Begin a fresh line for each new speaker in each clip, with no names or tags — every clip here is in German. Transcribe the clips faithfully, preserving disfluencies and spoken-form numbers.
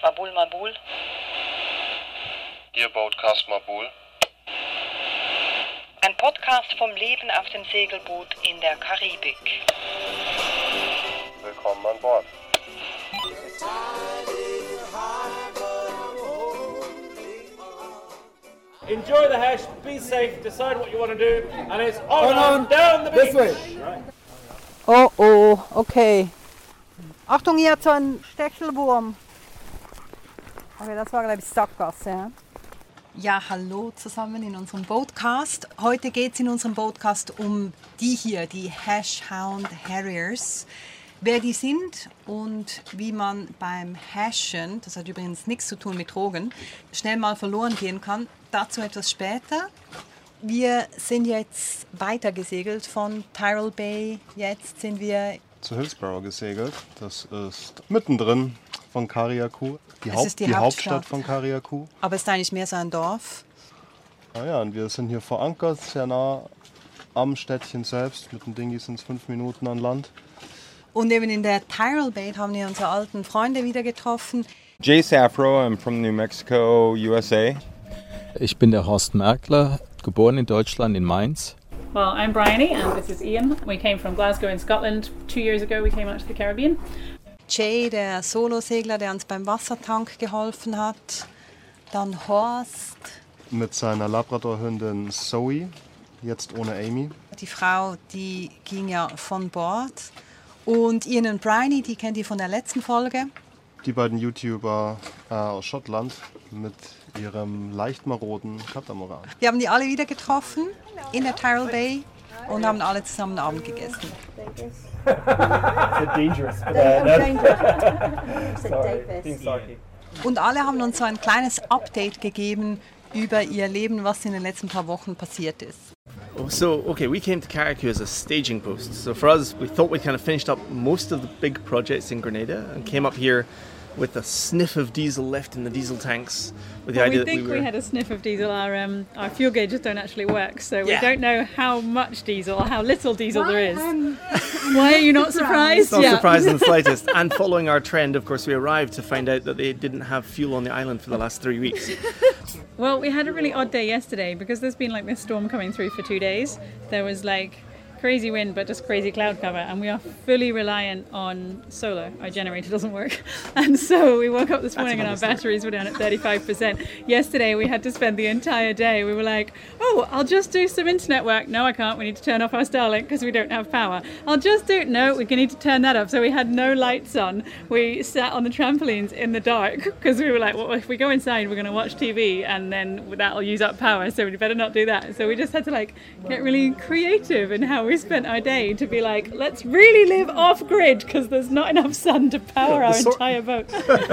Mabul Mabul.
Ihr Boatcast Mabul.
Ein Podcast vom Leben auf dem Segelboot in der Karibik.
Willkommen an Bord.
Enjoy the hash, be safe, decide what you want to do, and it's on, on, on down the beach.
This way.
Oh oh, okay. Achtung, hier hat so ein Stechelwurm. Okay, das war, glaube ich, Sackgasse. Ja? Ja, hallo zusammen in unserem Boatcast. Heute geht es in unserem Boatcast um die hier, die Hashhound Harriers. Wer die sind und wie man beim Hashen, das hat übrigens nichts zu tun mit Drogen, schnell mal verloren gehen kann, dazu etwas später. Wir sind jetzt weitergesegelt von Tyrrell Bay. Jetzt sind wir
zu Hillsborough gesegelt. Das ist mittendrin von Carriacou. Die,
Es
Haupt,
ist die
die
Hauptstadt.
Hauptstadt von Carriacou.
Aber es ist eigentlich mehr so ein Dorf.
Naja, und wir sind hier verankert, sehr nah am Städtchen selbst. Mit dem Dinghy sind es fünf Minuten an Land.
Und eben in der Tyrrell Bay haben wir unsere alten Freunde wieder getroffen.
Jay Safro, I'm from New Mexico, U S A.
Ich bin der Horst Merkler, geboren in Deutschland, in Mainz.
Well, I'm Bryony and this is Ian. We came from Glasgow in Scotland. Two years ago we came out to the Caribbean.
Jay, der Solosegler, der uns beim Wassertank geholfen hat. Dann Horst,
Mit seiner Labradorhündin Zoe, jetzt ohne Amy.
die Frau, die ging ja von Bord. Und Ian und Bryony, die kennt ihr von der letzten Folge.
Die beiden YouTuber äh, aus Schottland mit ihrem leicht maroden Katamaran.
Wir haben die alle wieder getroffen in der Tyrrell Bay und haben alle zusammen Abend gegessen.
dangerous. Sorry.
Und alle haben uns so ein kleines Update gegeben über ihr Leben, was in den letzten paar Wochen passiert ist.
So, okay, we came to Carriacou as a staging post. So for us, we thought we kind of finished up most of the big projects in Grenada and came up here with a sniff of diesel left in the diesel tanks. With the
Well,
idea
we
that
think
we
we,
were...
had a sniff of diesel. Our um, our fuel gauges don't actually work, so we
Yeah.
don't know how much diesel or how little diesel there is. Why are you not surprised?
It's not
Yeah.
surprising in the slightest. And following our trend, of course, we arrived to find out that they didn't have fuel on the island for the last three weeks.
Well, we had a really odd day yesterday because there's been like this storm coming through for two days. There was like crazy wind but just crazy cloud cover, and we are fully reliant on solar. Our generator doesn't work, and so we woke up this morning and our batteries were down at thirty-five percent. Yesterday we had to spend the entire day, we were like, oh, I'll just do some internet work. No, I can't, we need to turn off our Starlink because we don't have power. I'll just do, no, we need to turn that up. So we had no lights on. We sat on the trampolines in the dark because we were like, well, if we go inside we're going to watch T V and then that'll use up power, so we better not do that. So we just had to like get really creative in how we spent our day to be like, let's really live off grid because there's not enough sun to power our entire boat.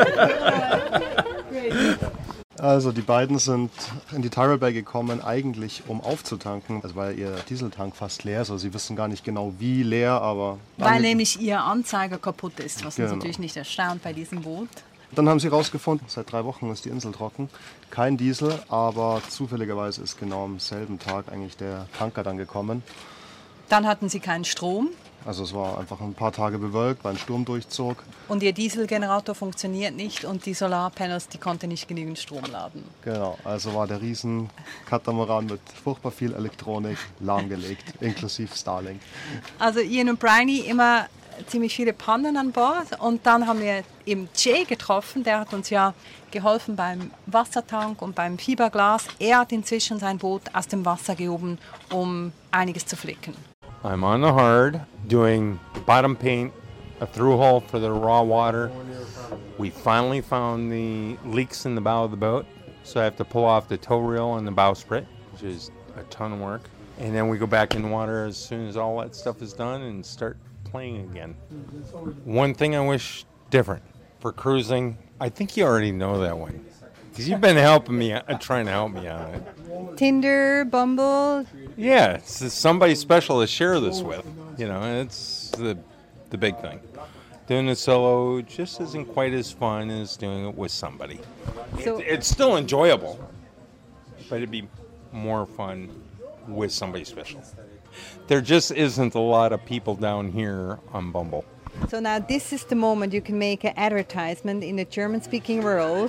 Also die beiden sind in die Tyrrell Bay gekommen, eigentlich um aufzutanken, also weil ihr Dieseltank fast leer ist. Also sie wissen gar nicht genau wie leer, aber...
Weil nämlich ihr Anzeiger kaputt ist, was uns
Genau.
natürlich nicht erstaunt bei diesem Boot.
Dann haben sie rausgefunden, seit drei Wochen ist die Insel trocken. Kein Diesel, aber zufälligerweise ist genau am selben Tag eigentlich der Tanker dann gekommen.
Dann hatten sie keinen Strom
Also es war einfach ein paar Tage bewölkt, weil ein Sturm durchzog.
und ihr Dieselgenerator funktioniert nicht und die Solarpanels, die konnten nicht genügend Strom laden.
Genau, also war der riesen Katamaran mit furchtbar viel Elektronik lahmgelegt, inklusive Starlink.
Also Ian und Bryony immer ziemlich viele Pannen an Bord und dann haben wir eben Jay getroffen, der hat uns ja geholfen beim Wassertank und beim Fiberglas. Er hat inzwischen sein Boot aus dem Wasser gehoben, um einiges zu flicken.
I'm on the hard, doing bottom paint, a through hole for the raw water. We finally found the leaks in the bow of the boat, so I have to pull off the tow reel and the bowsprit, which is a ton of work. And then we go back in the water as soon as all that stuff is done and start playing again. One thing I wish different for cruising, I think you already know that one, because you've been helping me, uh, trying to help me on it.
Tinder, Bumble,
Yeah, it's just somebody special to share this with, you know, and it's the the big thing. Doing it solo just isn't quite as fun as doing it with somebody.
So-
It, it's still enjoyable, but it'd be more fun with somebody special. There just isn't a lot of people down here on Bumble.
So now this is the moment you can make an advertisement in the German-speaking world.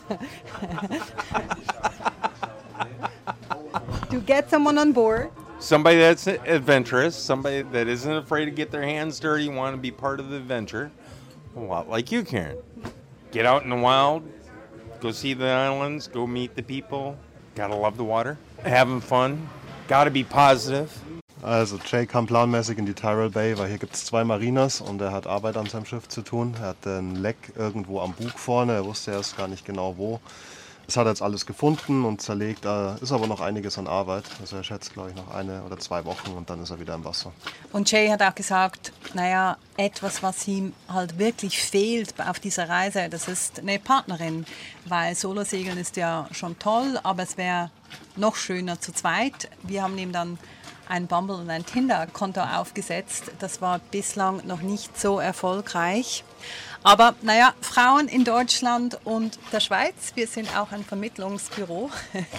To get someone on board.
Somebody that's adventurous, somebody that isn't afraid to get their hands dirty, want to be part of the adventure. A lot like you, Karen. Get out in the wild, go see the islands, go meet the people. Gotta love the water. Having fun. Gotta be positive.
Also Jay kam planmäßig in die Tyrrell Bay, weil hier gibt es zwei Marinas und er hat Arbeit an seinem Schiff zu tun. Er hatte ein Leck irgendwo am Bug vorne, er wusste erst gar nicht genau wo. Das hat er jetzt alles gefunden und zerlegt, da ist aber noch einiges an Arbeit. Also er schätzt, glaube ich, noch eine oder zwei Wochen und dann ist er wieder im Wasser.
Und Jay hat auch gesagt, naja, etwas, was ihm halt wirklich fehlt auf dieser Reise, das ist eine Partnerin. Weil Solosegeln ist ja schon toll, aber es wäre noch schöner zu zweit. Wir haben ihm dann ein Bumble und ein Tinder-Konto aufgesetzt. Das war bislang noch nicht so erfolgreich. Aber naja, Frauen in Deutschland und der Schweiz, wir sind auch ein Vermittlungsbüro.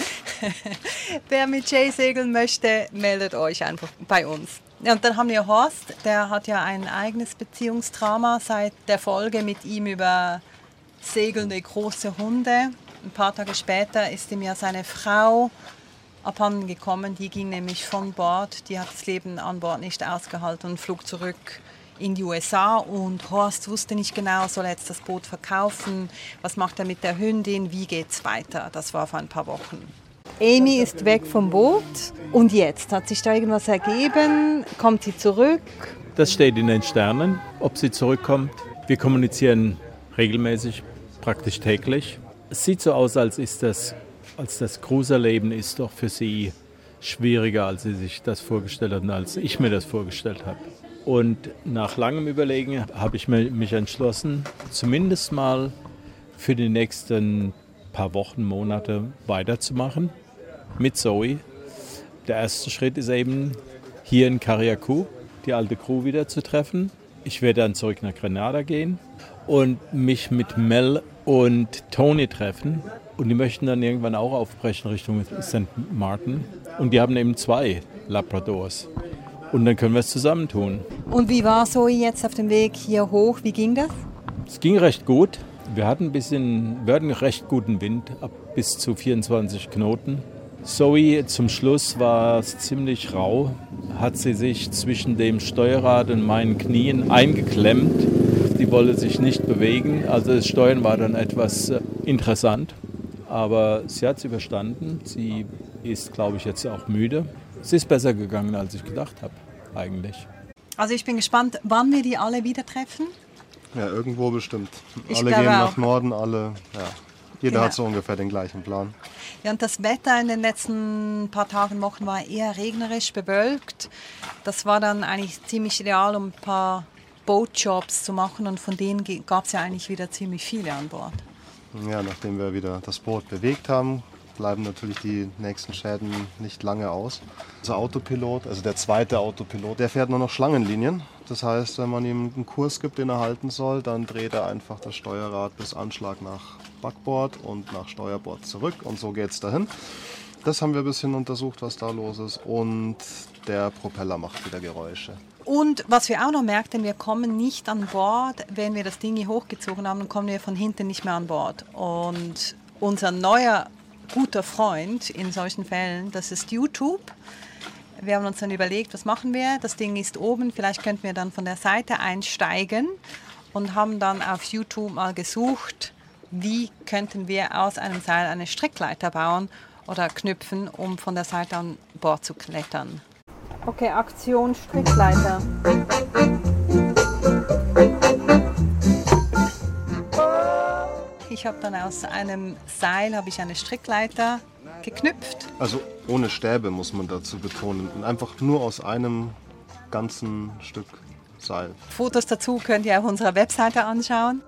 Wer mit Jay segeln möchte, meldet euch einfach bei uns. Und dann haben wir Horst, der hat ja ein eigenes Beziehungsdrama seit der Folge mit ihm über segelnde große Hunde. Ein paar Tage später ist ihm ja seine Frau abhanden gekommen. Die ging nämlich von Bord, die hat das Leben an Bord nicht ausgehalten und flog zurück in die U S A. Und Horst wusste nicht genau, soll er jetzt das Boot verkaufen, was macht er mit der Hündin, wie geht's weiter. Das war vor ein paar Wochen. Amy ist weg vom Boot und jetzt? Hat sich da irgendwas ergeben? Kommt sie zurück?
Das steht in den Sternen, ob sie zurückkommt. Wir kommunizieren regelmäßig, praktisch täglich. Es sieht so aus, als ist das als das Cruiserleben ist doch für sie schwieriger, als sie sich das vorgestellt hat und als ich mir das vorgestellt habe. Und nach langem Überlegen habe ich mich entschlossen, zumindest mal für die nächsten paar Wochen, Monate weiterzumachen mit Zoe. Der erste Schritt ist eben, hier in Carriacou die alte Crew wieder zu treffen. Ich werde dann zurück nach Grenada gehen und mich mit Mel und Tony treffen. Und die möchten dann irgendwann auch aufbrechen Richtung Sankt Martin. Und die haben eben zwei Labradors. Und dann können wir es zusammen tun.
Und wie war Zoe jetzt auf dem Weg hier hoch? Wie ging das?
Es ging recht gut. Wir hatten ein bisschen, wir hatten einen recht guten Wind, ab bis zu vierundzwanzig Knoten. Zoe zum Schluss war es ziemlich rau. Hat sie sich zwischen dem Steuerrad und meinen Knien eingeklemmt. Die wollte sich nicht bewegen. Also das Steuern war dann etwas interessant. Aber sie hat es überstanden. Sie ist, glaube ich, jetzt auch müde. Es ist besser gegangen, als ich gedacht habe, eigentlich.
Also ich bin gespannt, wann wir die alle wieder treffen.
Ja, irgendwo bestimmt.
Ich
alle gehen nach
auch.
Norden, alle, ja. Jeder
Genau.
hat so ungefähr den gleichen Plan.
Ja, und das Wetter in den letzten paar Tagen, Wochen war eher regnerisch, bewölkt. Das war dann eigentlich ziemlich ideal, um ein paar Boatjobs zu machen. Und von denen gab es ja eigentlich wieder ziemlich viele an Bord.
Ja, nachdem wir wieder das Boot bewegt haben, bleiben natürlich die nächsten Schäden nicht lange aus. Unser Autopilot, also der zweite Autopilot, der fährt nur noch Schlangenlinien. Das heißt, wenn man ihm einen Kurs gibt, den er halten soll, dann dreht er einfach das Steuerrad bis Anschlag nach Backbord und nach Steuerbord zurück und so geht es dahin. Das haben wir ein bisschen untersucht, was da los ist, und der Propeller macht wieder Geräusche.
Und was wir auch noch merkten, wir kommen nicht an Bord, wenn wir das Ding hier hochgezogen haben, dann kommen wir von hinten nicht mehr an Bord. Und unser neuer guter Freund in solchen Fällen, das ist YouTube. Wir haben uns dann überlegt, was machen wir? Das Ding ist oben, vielleicht könnten wir dann von der Seite einsteigen und haben dann auf YouTube mal gesucht, wie könnten wir aus einem Seil eine Strickleiter bauen oder knüpfen, um von der Seite an Bord zu klettern. Okay, Aktion Strickleiter. Ich habe dann aus einem Seil habe ich eine Strickleiter geknüpft.
Also ohne Stäbe, muss man dazu betonen. Einfach nur aus einem ganzen Stück Seil.
Fotos dazu könnt ihr auf unserer Webseite anschauen.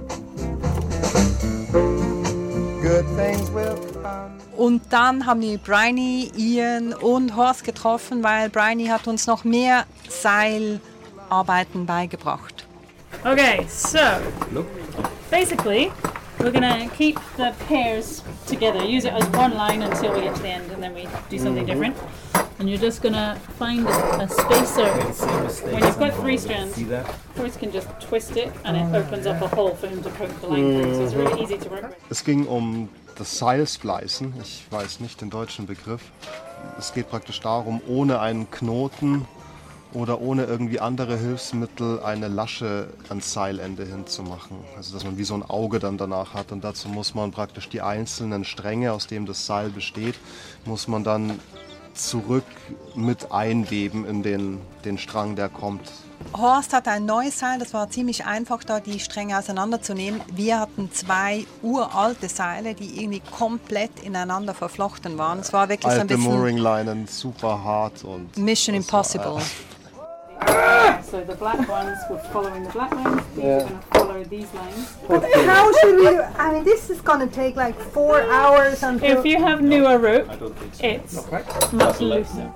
Und dann haben wir Bryony, Ian und Horst getroffen, weil Bryony hat uns noch mehr Seilarbeiten beigebracht.
Okay, so basically we're gonna keep the pairs together, use it as one line until we get to the end and then we do something different. And you're just gonna find a, a spacer. When you've got three strands, Horace can just twist it and it opens up a hole for him to poke the line through. So it's really easy to work with.
Es ging um das Seilspleißen. Ich weiß nicht den deutschen Begriff. Es geht praktisch darum, ohne einen Knoten oder ohne irgendwie andere Hilfsmittel eine Lasche ans Seilende hinzumachen. Also dass man wie so ein Auge dann danach hat und dazu muss man praktisch die einzelnen Stränge, aus denen das Seil besteht, muss man dann zurück mit einweben in den, den Strang, der kommt.
Horst hat ein neues Seil, das war ziemlich einfach, da die Stränge auseinanderzunehmen. Wir hatten zwei uralte Seile, die irgendwie komplett ineinander verflochten waren. Es war wirklich
Alte
so ein bisschen
Mooring-Leinen, super hart und
Mission Impossible.
War, äh,
So the black ones were following the black lines. These yeah. are going to follow these lines.
But how should we? I mean, this is going to take like four hours until.
If you have newer rope, it's much looser.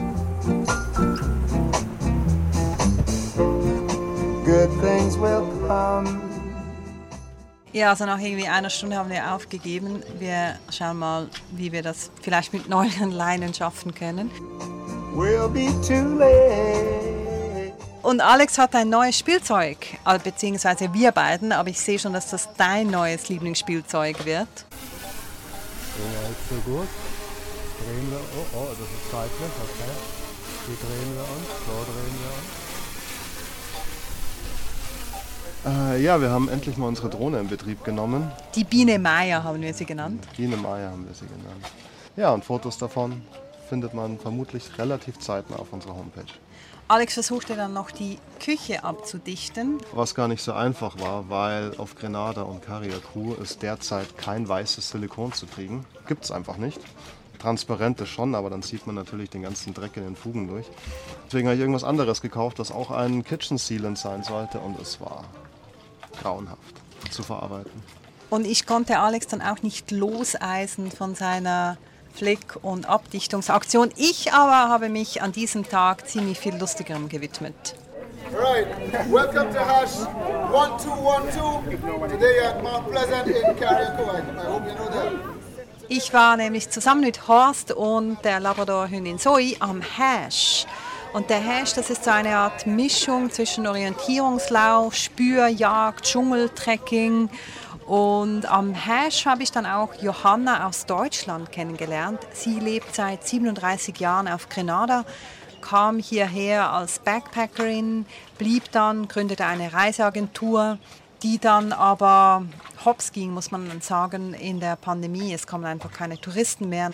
Good things will come.
Ja, also nach irgendwie einer Stunde haben wir aufgegeben. Wir schauen mal, wie wir das vielleicht mit neuen Leinen schaffen können.
We'll be too late.
Und Alex hat ein neues Spielzeug, beziehungsweise wir beiden, aber ich sehe schon, dass das dein neues Lieblingsspielzeug wird.
Ja, ist so gut. Drehen wir, oh, oh, das ist seitlich, okay. Wie drehen wir uns? So drehen wir uns. Äh, ja, wir haben endlich mal unsere Drohne in Betrieb genommen.
Die Biene Maya haben wir sie genannt.
Biene Maya haben wir sie genannt. Ja, und Fotos davon findet man vermutlich relativ zeitnah auf unserer Homepage.
Alex versuchte dann noch die Küche abzudichten.
Was gar nicht so einfach war, weil auf Grenada und Carriacou ist derzeit kein weißes Silikon zu kriegen. Gibt es einfach nicht. Transparente schon, aber dann sieht man natürlich den ganzen Dreck in den Fugen durch. Deswegen habe ich irgendwas anderes gekauft, das auch ein Kitchen Sealant sein sollte und es war grauenhaft zu verarbeiten.
Und ich konnte Alex dann auch nicht loseisen von seiner Flick- und Abdichtungsaktion. Ich aber habe mich an diesem Tag ziemlich viel Lustigerem gewidmet.
Right, welcome to Hash one two one two. Today at Mount Pleasant in Carriacou. I hope you know that.
Ich war nämlich zusammen mit Horst und der Labrador-Hündin Zoe am Hash. Und der Hash, das ist so eine Art Mischung zwischen Orientierungslauf, Spürjagd, Dschungeltrekking. Und am Hash habe ich dann auch Johanna aus Deutschland kennengelernt. Sie lebt seit siebenunddreißig Jahren auf Grenada, kam hierher als Backpackerin, blieb dann, gründete eine Reiseagentur, die dann aber hops ging, muss man dann sagen, in der Pandemie. Es kamen einfach keine Touristen mehr.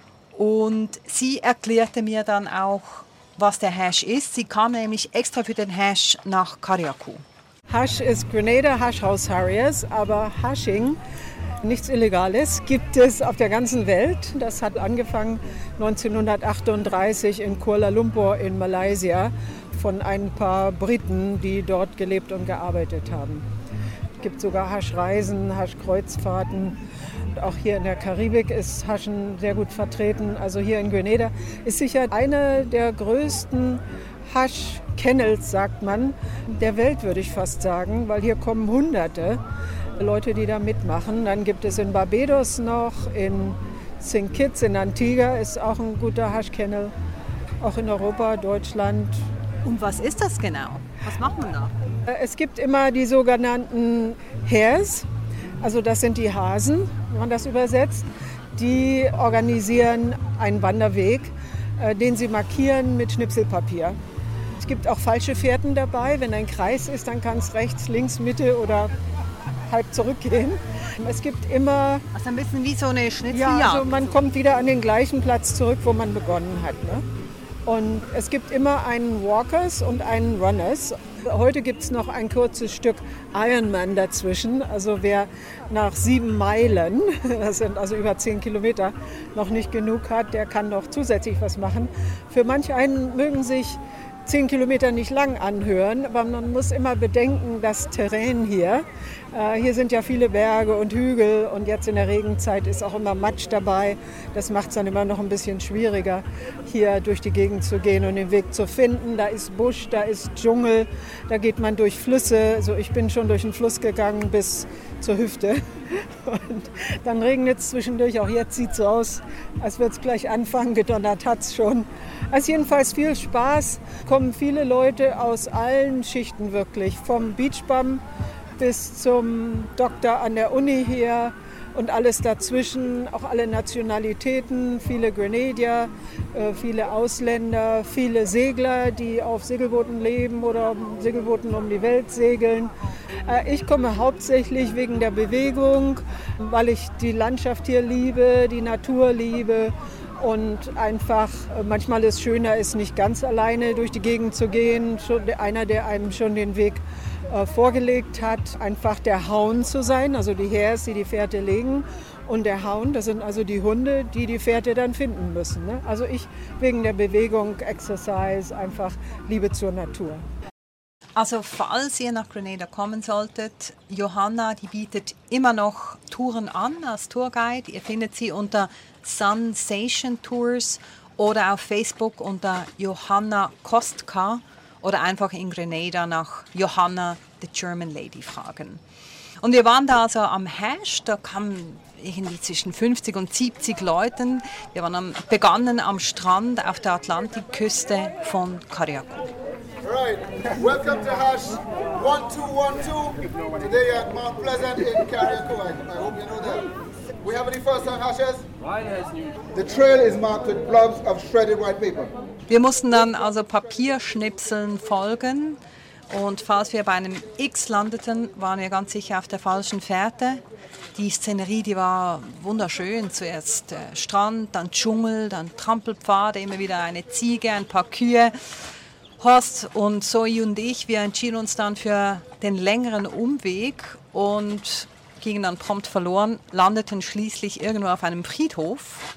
Und sie erklärte mir dann auch, was der Hash ist. Sie kam nämlich extra für den Hash nach Carriacou.
Hash ist Grenada Hash House Harriers, aber Hashing, nichts Illegales, gibt es auf der ganzen Welt. Das hat angefangen neunzehnhundertachtunddreißig in Kuala Lumpur in Malaysia von ein paar Briten, die dort gelebt und gearbeitet haben. Es gibt sogar Haschreisen, Haschkreuzfahrten. Auch hier in der Karibik ist Haschen sehr gut vertreten. Also hier in Grenada ist sicher eine der größten Hash-Kennels, sagt man, der Welt, würde ich fast sagen, weil hier kommen Hunderte Leute, die da mitmachen. Dann gibt es in Barbados noch, in Saint Kitts, in Antigua ist auch ein guter Hash-Kennel, auch in Europa, Deutschland.
Und was ist das genau? Was macht man da?
Es gibt immer die sogenannten Hares, also das sind die Hasen, wenn man das übersetzt. Die organisieren einen Wanderweg, den sie markieren mit Schnipselpapier. Es gibt auch falsche Fährten dabei. Wenn ein Kreis ist, dann kann es rechts, links, Mitte oder halb zurückgehen. Es gibt immer...
Also ein bisschen wie so eine Schnitzeljagd.
Ja, also man kommt wieder an den gleichen Platz zurück, wo man begonnen hat. Ne? Und es gibt immer einen Walkers und einen Runners. Heute gibt es noch ein kurzes Stück Ironman dazwischen. Also wer nach sieben Meilen, das sind also über zehn Kilometer, noch nicht genug hat, der kann noch zusätzlich was machen. Für manch einen mögen sich zehn Kilometer nicht lang anhören, aber man muss immer bedenken, das Terrain hier Äh, hier sind ja viele Berge und Hügel und jetzt in der Regenzeit ist auch immer Matsch dabei. Das macht es dann immer noch ein bisschen schwieriger, hier durch die Gegend zu gehen und den Weg zu finden. Da ist Busch, da ist Dschungel, da geht man durch Flüsse. Also ich bin schon durch den Fluss gegangen bis zur Hüfte. Und dann regnet es zwischendurch. Auch jetzt sieht es so aus, als würde es gleich anfangen. Gedonnert hat es schon. Also jedenfalls viel Spaß. Kommen viele Leute aus allen Schichten wirklich. Vom Beachbum bis zum Doktor an der Uni hier und alles dazwischen, auch alle Nationalitäten, viele Grenadier, äh, viele Ausländer, viele Segler, die auf Segelbooten leben oder Segelbooten um die Welt segeln. Äh, ich komme hauptsächlich wegen der Bewegung, weil ich die Landschaft hier liebe, die Natur liebe. Und einfach, manchmal ist es schöner, ist nicht ganz alleine durch die Gegend zu gehen. Schon einer, der einem schon den Weg äh, vorgelegt hat, einfach der Hound zu sein, also die Hares, die die Fährte legen. Und der Hound, das sind also die Hunde, die die Fährte dann finden müssen. Ne? Also ich wegen der Bewegung, Exercise, einfach Liebe zur Natur.
Also falls ihr nach Grenada kommen solltet, Johanna, die bietet immer noch Touren an als Tourguide. Ihr findet sie unter Sunsation Tours oder auf Facebook unter Johanna Kostka oder einfach in Grenada nach Johanna the German Lady fragen. Und wir waren da also am Hash, da kamen irgendwie zwischen fünfzig und siebzig Leuten. Wir waren am, begannen am Strand auf der Atlantikküste von Carriacou.
Right, welcome to Hash one two one two. Today at Mount Pleasant in Carriacou. I, I hope you know that. We have any first time hashes? The trail is marked with blobs of shredded white paper.
Wir mussten dann also Papierschnipseln folgen und falls wir bei einem X landeten, waren wir ganz sicher auf der falschen Fährte. Die Szenerie, die war wunderschön. Zuerst äh, Strand, dann Dschungel, dann Trampelpfade, immer wieder eine Ziege, ein paar Kühe. Horst und Zoe und ich, wir entschieden uns dann für den längeren Umweg und gingen dann prompt verloren, landeten schließlich irgendwo auf einem Friedhof.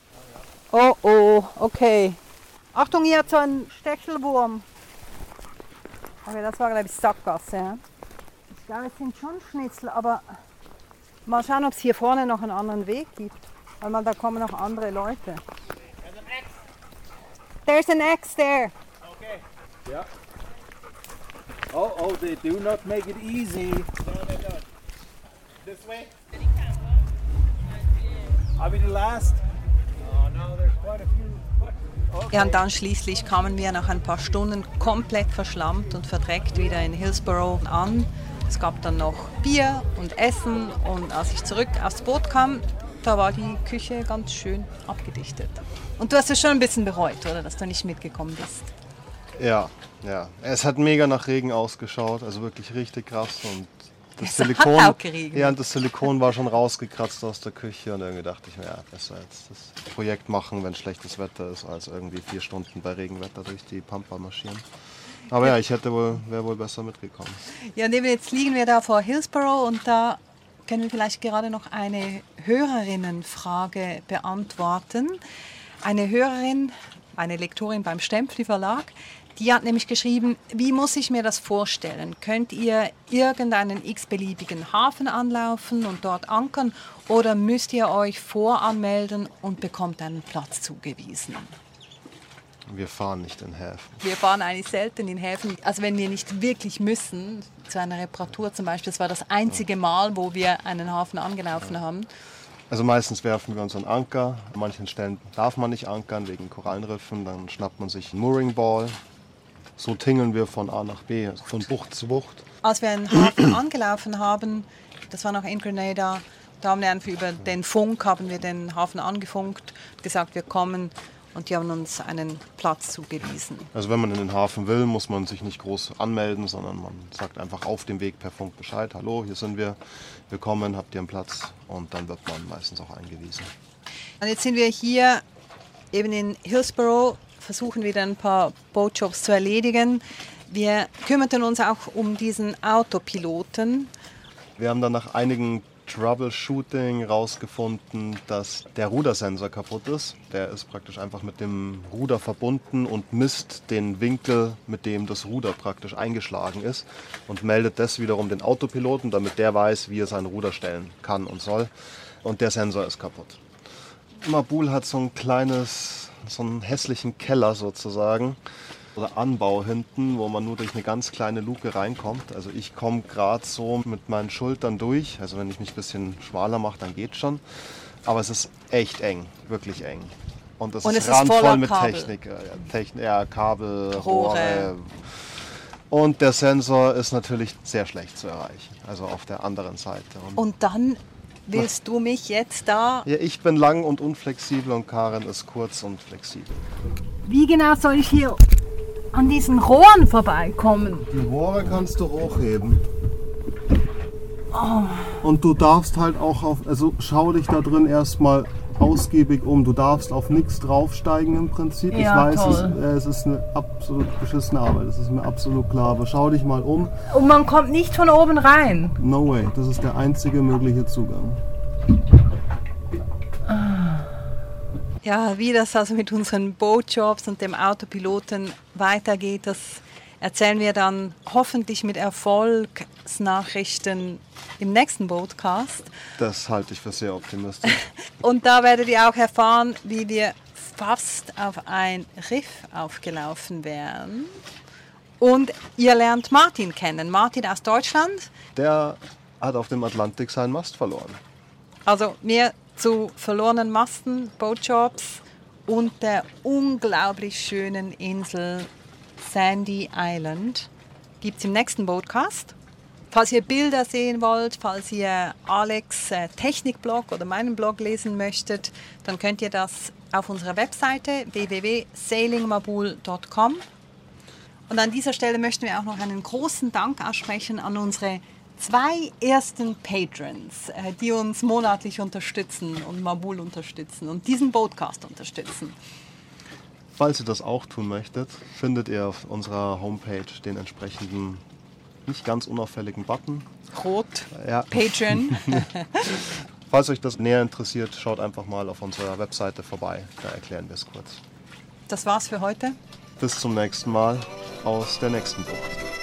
Oh oh, okay. Achtung, hier hat so ein Stechelwurm. Okay, das war glaube ich Sackgasse. Ja? Ich glaube, es sind schon Schnitzel, aber mal schauen, ob es hier vorne noch einen anderen Weg gibt. Weil man, da kommen noch andere Leute. There's an X there.
Okay. Yeah. Oh, oh, they do not make it easy. No, they don't. This way? I'll be the last. Oh no, there's quite a few. Okay.
Ja, und dann schließlich kamen wir nach ein paar Stunden komplett verschlammt und verdreckt wieder in Hillsborough an. Es gab dann noch Bier und Essen und als ich zurück aufs Boot kam, da war die Küche ganz schön abgedichtet. Und du hast es schon ein bisschen bereut, oder, dass du nicht mitgekommen bist?
Ja, ja. Es hat mega nach Regen ausgeschaut, also wirklich richtig krass. Und das
Es
Silikon,
hat auch geregnet.
ja, und das Silikon war schon rausgekratzt aus der Küche und irgendwie dachte ich mir, ja, besser jetzt das Projekt machen, wenn schlechtes Wetter ist, als irgendwie vier Stunden bei Regenwetter durch die Pampa marschieren. Aber ja, ich hätte wohl, wäre wohl besser mitgekommen.
Ja, und jetzt liegen wir da vor Hillsborough und da können wir vielleicht gerade noch eine Hörerinnenfrage beantworten. Eine Hörerin, eine Lektorin beim Stempfli Verlag, die hat nämlich geschrieben, wie muss ich mir das vorstellen? Könnt ihr irgendeinen x-beliebigen Hafen anlaufen und dort ankern oder müsst ihr euch voranmelden und bekommt einen Platz zugewiesen?
Wir fahren nicht in Häfen.
Wir fahren eigentlich selten in Häfen. Also wenn wir nicht wirklich müssen, zu einer Reparatur zum Beispiel, das war das einzige Mal, wo wir einen Hafen angelaufen haben.
Also meistens werfen wir uns einen Anker. An manchen Stellen darf man nicht ankern wegen Korallenriffen. Dann schnappt man sich einen Mooring Ball. So tingeln wir von A nach B, also von Bucht zu Bucht.
Als wir einen Hafen angelaufen haben, das war noch in Grenada, da haben wir einfach über den Funk haben wir den Hafen angefunkt, gesagt, wir kommen und die haben uns einen Platz zugewiesen.
Also wenn man in den Hafen will, muss man sich nicht groß anmelden, sondern man sagt einfach auf dem Weg per Funk Bescheid. Hallo, hier sind wir, wir kommen, habt ihr einen Platz? Und dann wird man meistens auch eingewiesen.
Und jetzt sind wir hier eben in Hillsborough, versuchen wieder ein paar Boatjobs zu erledigen. Wir kümmerten uns auch um diesen Autopiloten.
Wir haben dann nach einigen Troubleshooting rausgefunden, dass der Rudersensor kaputt ist. Der ist praktisch einfach mit dem Ruder verbunden und misst den Winkel, mit dem das Ruder praktisch eingeschlagen ist und meldet das wiederum den Autopiloten, damit der weiß, wie er sein Ruder stellen kann und soll. Und der Sensor ist kaputt. Mabul hat so ein kleines, so einen hässlichen Keller sozusagen. Oder Anbau hinten, wo man nur durch eine ganz kleine Luke reinkommt. Also ich komme gerade so mit meinen Schultern durch. Also wenn ich mich ein bisschen schmaler mache, dann geht's schon. Aber es ist echt eng, wirklich eng. Und es
Und
ist
es ist
randvoll
voller
mit
Kabel.
Technik. Ja, Techn ja, Kabel,
Rohre.
Rohre. Und der Sensor ist natürlich sehr schlecht zu erreichen. Also auf der anderen Seite. Und
Und dann willst du mich jetzt da...
ja, ich bin lang und unflexibel und Karin ist kurz und flexibel.
Wie genau soll ich hier an diesen Rohren vorbeikommen?
Die Rohre kannst du hochheben. Und du darfst halt auch auf, also schau dich da drin erstmal ausgiebig um. Du darfst auf nichts draufsteigen im Prinzip.
Ja,
ich weiß, es,
toll.
äh, es ist eine absolut beschissene Arbeit, das ist mir absolut klar. Aber schau dich mal um.
Und man kommt nicht von oben rein.
No way, das ist der einzige mögliche Zugang.
Ja, wie das also mit unseren Boatjobs und dem Autopiloten weitergeht, das erzählen wir dann hoffentlich mit Erfolgsnachrichten im nächsten Boatcast.
Das halte ich für sehr optimistisch.
Und da werdet ihr auch erfahren, wie wir fast auf ein Riff aufgelaufen wären. Und ihr lernt Martin kennen. Martin aus Deutschland.
Der hat auf dem Atlantik seinen Mast verloren.
Also mehr zu verlorenen Masten, Boatjobs und der unglaublich schönen Insel Sandy Island gibt es im nächsten Boatcast. Falls ihr Bilder sehen wollt, falls ihr Alex äh, Technikblog oder meinen Blog lesen möchtet, dann könnt ihr das auf unserer Webseite w w w punkt sailing mabul punkt com. Und an dieser Stelle möchten wir auch noch einen großen Dank aussprechen an unsere zwei ersten Patrons, äh, die uns monatlich unterstützen und Mabul unterstützen und diesen Boatcast unterstützen.
Falls ihr das auch tun möchtet, findet ihr auf unserer Homepage den entsprechenden, nicht ganz unauffälligen Button.
Rot,
Ja.
Patreon.
Falls euch das näher interessiert, schaut einfach mal auf unserer Webseite vorbei, da erklären wir es kurz.
Das war's für heute.
Bis zum nächsten Mal aus der nächsten Bucht.